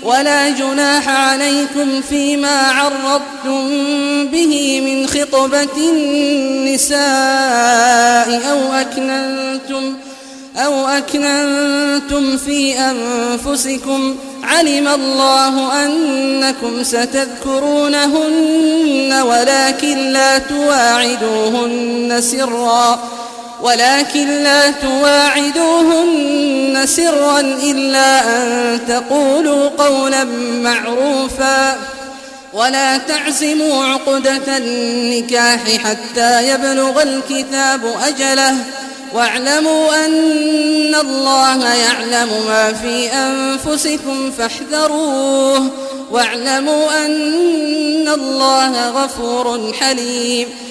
ولا جناح عليكم فيما عرضتم به من خطبة النساء أو أكننتم في أنفسكم علم الله أنكم ستذكرونهن ولكن لا تواعدوهن سرا إلا أن تقولوا قولا معروفا ولا تعزموا عقدة النكاح حتى يبلغ الكتاب أجله واعلموا أن الله يعلم ما في أنفسكم فاحذروه واعلموا أن الله غفور حليم